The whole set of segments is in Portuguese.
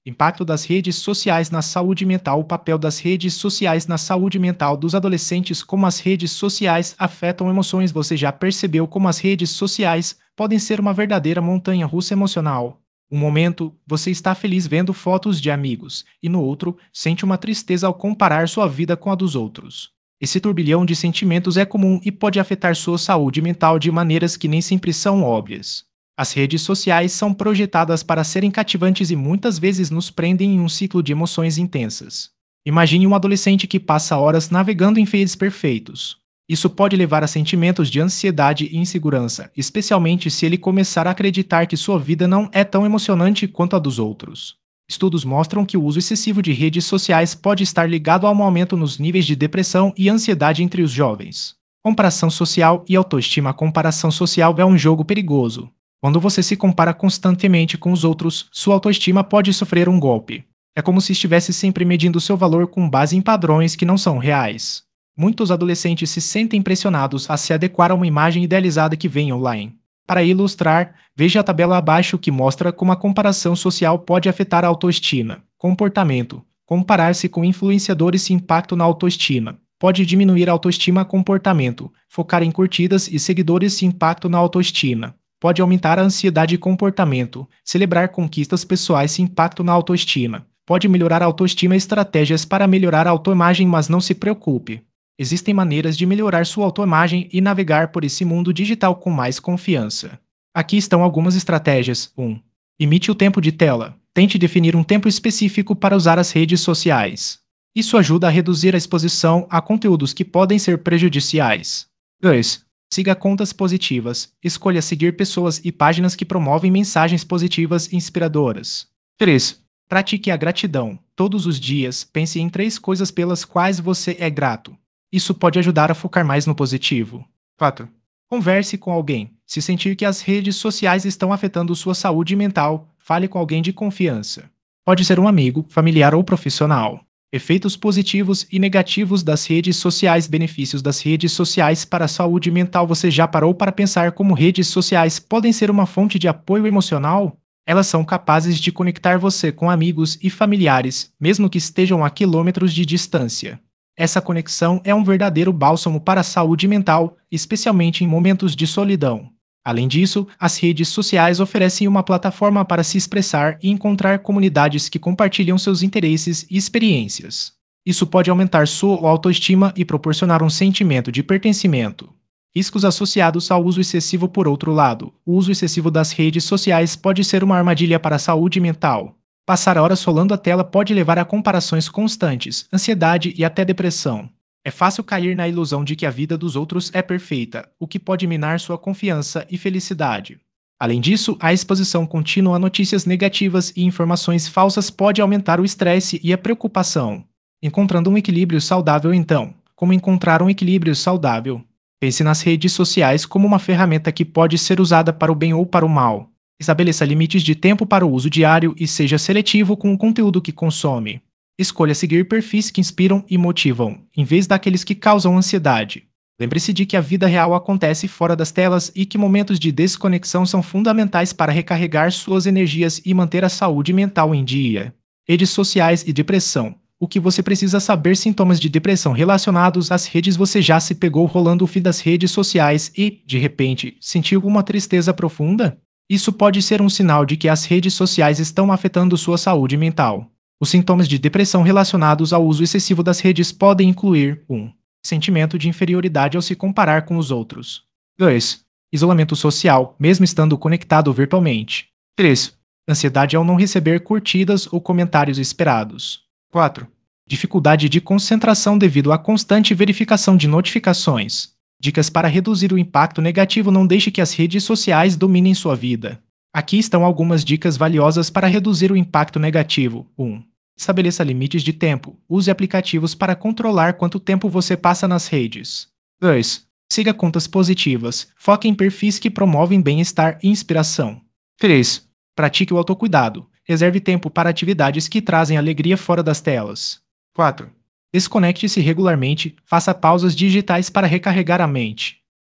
Impacto das redes sociais na saúde mental. O papel das redes sociais na saúde mental dos adolescentes. Como as redes sociais afetam emoções. Você já percebeu como as redes sociais podem ser uma verdadeira montanha-russa emocional? Um momento, você está feliz vendo fotos de amigos, e no outro, sente uma tristeza ao comparar sua vida com a dos outros. Esse turbilhão de sentimentos é comum e pode afetar sua saúde mental de maneiras que nem sempre são óbvias. As redes sociais são projetadas para serem cativantes e muitas vezes nos prendem em um ciclo de emoções intensas. Imagine um adolescente que passa horas navegando em feeds perfeitos. Isso pode levar a sentimentos de ansiedade e insegurança, especialmente se ele começar a acreditar que sua vida não é tão emocionante quanto a dos outros. Estudos mostram que o uso excessivo de redes sociais pode estar ligado a um aumento nos níveis de depressão e ansiedade entre os jovens. Comparação social e autoestima. A comparação social é um jogo perigoso. Quando você se compara constantemente com os outros, sua autoestima pode sofrer um golpe. É como se estivesse sempre medindo seu valor com base em padrões que não são reais. Muitos adolescentes se sentem pressionados a se adequar a uma imagem idealizada que vem online. Para ilustrar, veja a tabela abaixo que mostra como a comparação social pode afetar a autoestima. Comportamento. Comparar-se com influenciadores e impacto na autoestima. Pode diminuir a autoestima. Comportamento. Focar em curtidas e seguidores e impacto na autoestima. Pode aumentar a ansiedade. E comportamento. Celebrar conquistas pessoais e impacto na autoestima. Pode melhorar a autoestima. Estratégias para melhorar a autoimagem, mas não se preocupe. Existem maneiras de melhorar sua autoimagem e navegar por esse mundo digital com mais confiança. Aqui estão algumas estratégias. 1. Limite o tempo de tela. Tente definir um tempo específico para usar as redes sociais. Isso ajuda a reduzir a exposição a conteúdos que podem ser prejudiciais. 2. Siga contas positivas. Escolha seguir pessoas e páginas que promovem mensagens positivas e inspiradoras. 3. Pratique a gratidão. Todos os dias, pense em 3 coisas pelas quais você é grato. Isso pode ajudar a focar mais no positivo. 4. Converse com alguém. Se sentir que as redes sociais estão afetando sua saúde mental, fale com alguém de confiança. Pode ser um amigo, familiar ou profissional. Efeitos positivos e negativos das redes sociais. Benefícios das redes sociais para a saúde mental. Você já parou para pensar como redes sociais podem ser uma fonte de apoio emocional? Elas são capazes de conectar você com amigos e familiares, mesmo que estejam a quilômetros de distância. Essa conexão é um verdadeiro bálsamo para a saúde mental, especialmente em momentos de solidão. Além disso, as redes sociais oferecem uma plataforma para se expressar e encontrar comunidades que compartilham seus interesses e experiências. Isso pode aumentar sua autoestima e proporcionar um sentimento de pertencimento. Riscos associados ao uso excessivo. Por outro lado, o uso excessivo das redes sociais pode ser uma armadilha para a saúde mental. Passar horas rolando a tela pode levar a comparações constantes, ansiedade e até depressão. É fácil cair na ilusão de que a vida dos outros é perfeita, o que pode minar sua confiança e felicidade. Além disso, a exposição contínua a notícias negativas e informações falsas pode aumentar o estresse e a preocupação. Encontrando um equilíbrio saudável. Então, como encontrar um equilíbrio saudável? Pense nas redes sociais como uma ferramenta que pode ser usada para o bem ou para o mal. Estabeleça limites de tempo para o uso diário e seja seletivo com o conteúdo que consome. Escolha seguir perfis que inspiram e motivam, em vez daqueles que causam ansiedade. Lembre-se de que a vida real acontece fora das telas e que momentos de desconexão são fundamentais para recarregar suas energias e manter a saúde mental em dia. Redes sociais e depressão. O que você precisa saber? Sintomas de depressão relacionados às redes. Você já se pegou rolando o feed das redes sociais e, de repente, sentiu uma tristeza profunda? Isso pode ser um sinal de que as redes sociais estão afetando sua saúde mental. Os sintomas de depressão relacionados ao uso excessivo das redes podem incluir 1. Sentimento de inferioridade ao se comparar com os outros. 2. Isolamento social, mesmo estando conectado virtualmente. 3. Ansiedade ao não receber curtidas ou comentários esperados. 4. Dificuldade de concentração devido à constante verificação de notificações. Dicas para reduzir o impacto negativo. Não deixe que as redes sociais dominem sua vida. Aqui estão algumas dicas valiosas para reduzir o impacto negativo. 1. Estabeleça limites de tempo. Use aplicativos para controlar quanto tempo você passa nas redes. 2. Siga contas positivas. Foque em perfis que promovem bem-estar e inspiração. 3. Pratique o autocuidado. Reserve tempo para atividades que trazem alegria fora das telas. 4. Desconecte-se regularmente, faça pausas digitais para recarregar a mente.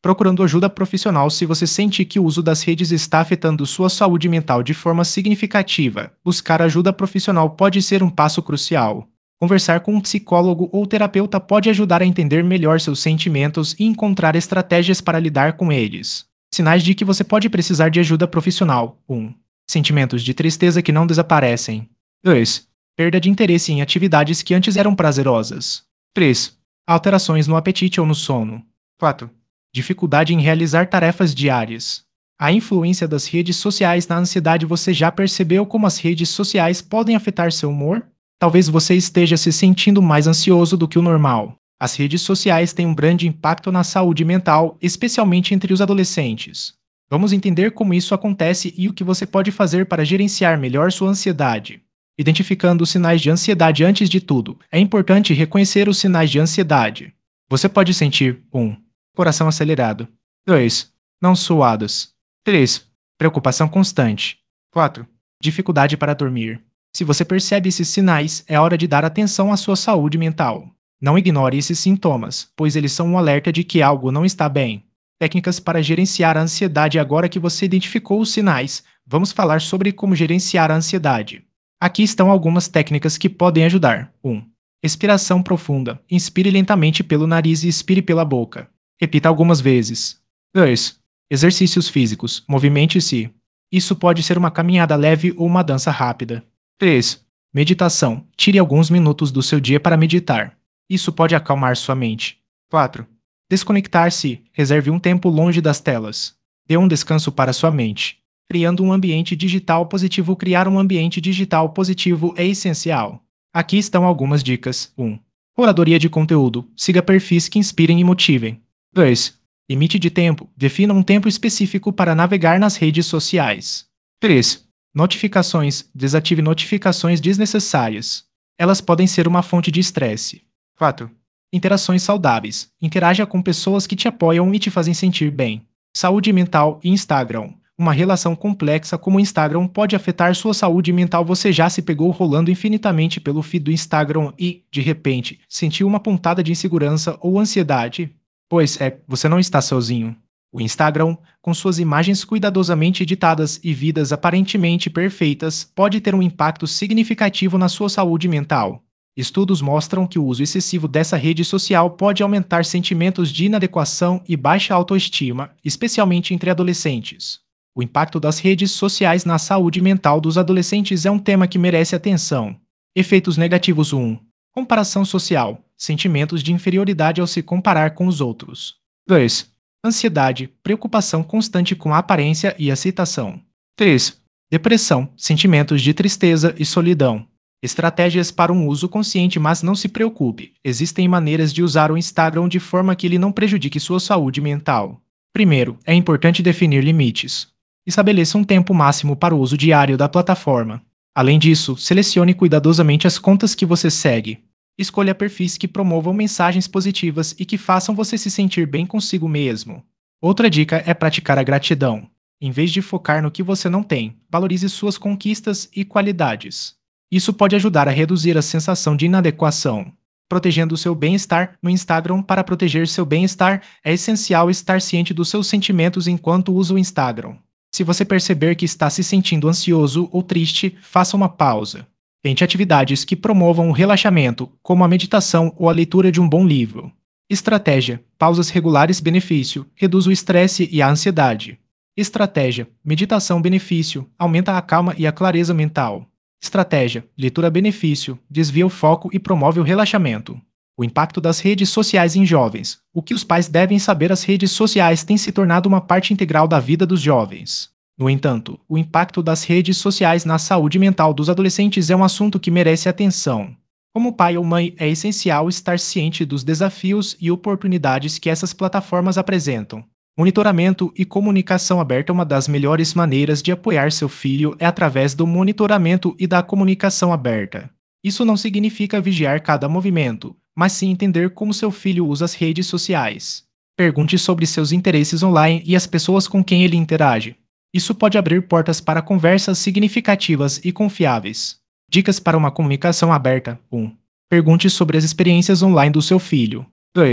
procurando ajuda profissional se você sente que o uso das redes está afetando sua saúde mental de forma significativa. Buscar ajuda profissional pode ser um passo crucial. Conversar com um psicólogo ou terapeuta pode ajudar a entender melhor seus sentimentos e encontrar estratégias para lidar com eles. Sinais de que você pode precisar de ajuda profissional. 1. Sentimentos de tristeza que não desaparecem. 2. Perda de interesse em atividades que antes eram prazerosas. 3. Alterações no apetite ou no sono. 4. Dificuldade em realizar tarefas diárias. A influência das redes sociais na ansiedade. Você já percebeu como as redes sociais podem afetar seu humor? Talvez você esteja se sentindo mais ansioso do que o normal. As redes sociais têm um grande impacto na saúde mental, especialmente entre os adolescentes. Vamos entender como isso acontece e o que você pode fazer para gerenciar melhor sua ansiedade. Identificando os sinais de ansiedade. Antes de tudo, é importante reconhecer os sinais de ansiedade. Você pode sentir 1. Coração acelerado. 2. Mãos suadas. 3. Preocupação constante. 4. Dificuldade para dormir. Se você percebe esses sinais, é hora de dar atenção à sua saúde mental. Não ignore esses sintomas, pois eles são um alerta de que algo não está bem. Técnicas para gerenciar a ansiedade. Agora que você identificou os sinais, vamos falar sobre como gerenciar a ansiedade. Aqui estão algumas técnicas que podem ajudar. 1. Respiração profunda. Inspire lentamente pelo nariz e expire pela boca. Repita algumas vezes. 2. Exercícios físicos. Movimente-se. Isso pode ser uma caminhada leve ou uma dança rápida. 3. Meditação. Tire alguns minutos do seu dia para meditar. Isso pode acalmar sua mente. 4. Desconectar-se. Reserve um tempo longe das telas. Dê um descanso para sua mente. Criando um ambiente digital positivo. Criar um ambiente digital positivo é essencial. Aqui estão algumas dicas. 1. Curadoria de conteúdo. Siga perfis que inspirem e motivem. 2. Limite de tempo. Defina um tempo específico para navegar nas redes sociais. 3. Notificações. Desative notificações desnecessárias. Elas podem ser uma fonte de estresse. 4. Interações saudáveis. Interaja com pessoas que te apoiam e te fazem sentir bem. Saúde mental e Instagram. Uma relação complexa como o Instagram pode afetar sua saúde mental. Você já se pegou rolando infinitamente pelo feed do Instagram e, de repente, sentiu uma pontada de insegurança ou ansiedade? Pois é, você não está sozinho. O Instagram, com suas imagens cuidadosamente editadas e vidas aparentemente perfeitas, pode ter um impacto significativo na sua saúde mental. Estudos mostram que o uso excessivo dessa rede social pode aumentar sentimentos de inadequação e baixa autoestima, especialmente entre adolescentes. O impacto das redes sociais na saúde mental dos adolescentes é um tema que merece atenção. Efeitos negativos. 1. Comparação social. Sentimentos de inferioridade ao se comparar com os outros. 2. Ansiedade, preocupação constante com a aparência e aceitação. 3. Depressão, sentimentos de tristeza e solidão. Estratégias para um uso consciente. Mas não se preocupe, existem maneiras de usar o Instagram de forma que ele não prejudique sua saúde mental. Primeiro, é importante definir limites. Estabeleça um tempo máximo para o uso diário da plataforma. Além disso, selecione cuidadosamente as contas que você segue. Escolha perfis que promovam mensagens positivas e que façam você se sentir bem consigo mesmo. Outra dica é praticar a gratidão. Em vez de focar no que você não tem, valorize suas conquistas e qualidades. Isso pode ajudar a reduzir a sensação de inadequação. Protegendo o seu bem-estar. No Instagram, para proteger seu bem-estar, é essencial estar ciente dos seus sentimentos enquanto usa o Instagram. Se você perceber que está se sentindo ansioso ou triste, faça uma pausa. Tente atividades que promovam o relaxamento, como a meditação ou a leitura de um bom livro. Estratégia: pausas regulares. Benefício: reduz o estresse e a ansiedade. Estratégia: meditação. Benefício: aumenta a calma e a clareza mental. Estratégia: leitura. Benefício: desvia o foco e promove o relaxamento. O impacto das redes sociais em jovens. O que os pais devem saber. As redes sociais têm se tornado uma parte integral da vida dos jovens. No entanto, o impacto das redes sociais na saúde mental dos adolescentes é um assunto que merece atenção. Como pai ou mãe, é essencial estar ciente dos desafios e oportunidades que essas plataformas apresentam. Monitoramento e comunicação aberta. Uma das melhores maneiras de apoiar seu filho é através do monitoramento e da comunicação aberta. Isso não significa vigiar cada movimento, mas sim entender como seu filho usa as redes sociais. Pergunte sobre seus interesses online e as pessoas com quem ele interage. Isso pode abrir portas para conversas significativas e confiáveis. Dicas para uma comunicação aberta. 1. Pergunte sobre as experiências online do seu filho. 2.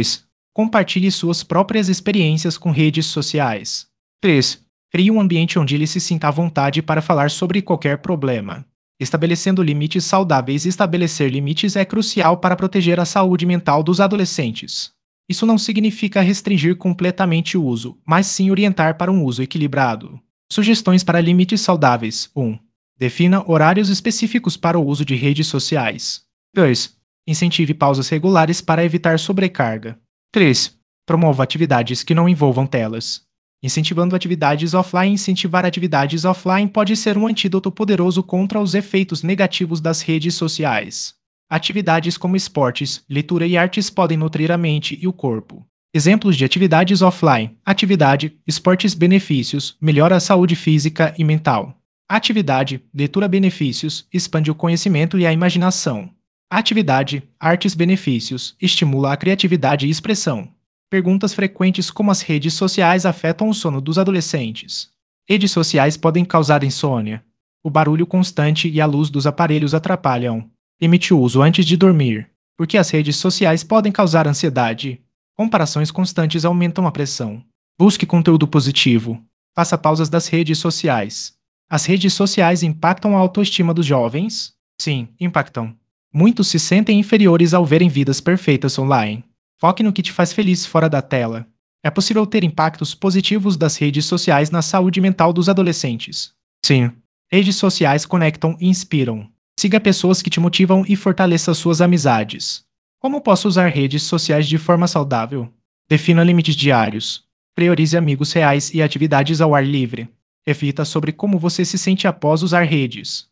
Compartilhe suas próprias experiências com redes sociais. 3. Crie um ambiente onde ele se sinta à vontade para falar sobre qualquer problema. Estabelecendo limites saudáveis. Estabelecer limites é crucial para proteger a saúde mental dos adolescentes. Isso não significa restringir completamente o uso, mas sim orientar para um uso equilibrado. Sugestões para limites saudáveis. 1. Defina horários específicos para o uso de redes sociais. 2. Incentive pausas regulares para evitar sobrecarga. 3. Promova atividades que não envolvam telas. Incentivando atividades offline. Incentivar atividades offline pode ser um antídoto poderoso contra os efeitos negativos das redes sociais. Atividades como esportes, leitura e artes podem nutrir a mente e o corpo. Exemplos de atividades offline: atividade, esportes, benefícios, melhora a saúde física e mental. Atividade, leitura, benefícios, expande o conhecimento e a imaginação. Atividade, artes, benefícios, estimula a criatividade e expressão. Perguntas frequentes: como as redes sociais afetam o sono dos adolescentes? Redes sociais podem causar insônia. O barulho constante e a luz dos aparelhos atrapalham. Limite o uso antes de dormir. Porque as redes sociais podem causar ansiedade. Comparações constantes aumentam a pressão. Busque conteúdo positivo. Faça pausas das redes sociais. As redes sociais impactam a autoestima dos jovens? Sim, impactam. Muitos se sentem inferiores ao verem vidas perfeitas online. Foque no que te faz feliz fora da tela. É possível ter impactos positivos das redes sociais na saúde mental dos adolescentes. Sim, redes sociais conectam e inspiram. Siga pessoas que te motivam e fortaleça suas amizades. Como posso usar redes sociais de forma saudável? Defina limites diários. Priorize amigos reais e atividades ao ar livre. Reflita sobre como você se sente após usar redes.